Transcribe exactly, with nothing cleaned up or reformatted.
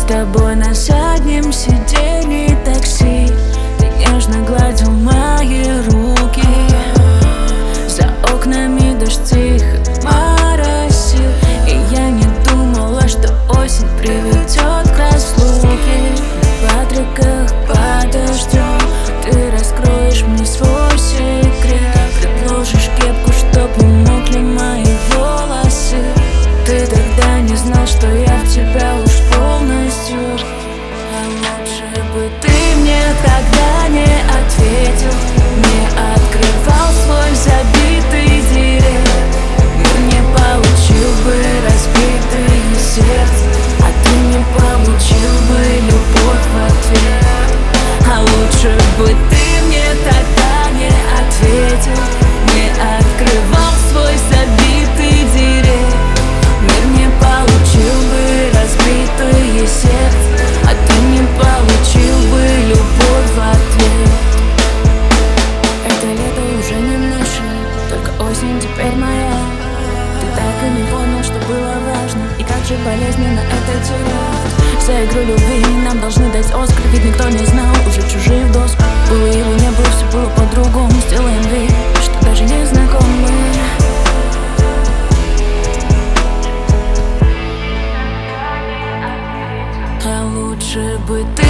тобой на заднем сиденье такси. Ты нежно гладил мои руки. За окнами дождь тихо моросил, и я не думала, что осень приведет к разлуке. В отреках под дождем ты раскроешь мне свой секрет. Предложишь кепку, чтоб не мокли мои волосы. Ты тогда не знал, что я в тебя уж полностью. А лучше бы ты мне тогда не ответил, не открывал свой забитый директ. Мир не получил бы разбитое сердце, а ты не получил бы любовь в ответ. А лучше бы ты мне тогда не ответил, не открывал свой забитый директ. Мир не получил бы разбитое сердце, а ты не получил бы любовь в ответ. Это лето уже не наше, только осень теперь моя. Ты так и не понял, что было важно, и как же болезненно это терять. За игру любви нам должны дать Оскар, ведь никто не знал, уже чужие в доску. Было его не было, все было по-другому. Сделаем вид, что даже не знакомы. А лучше бы ты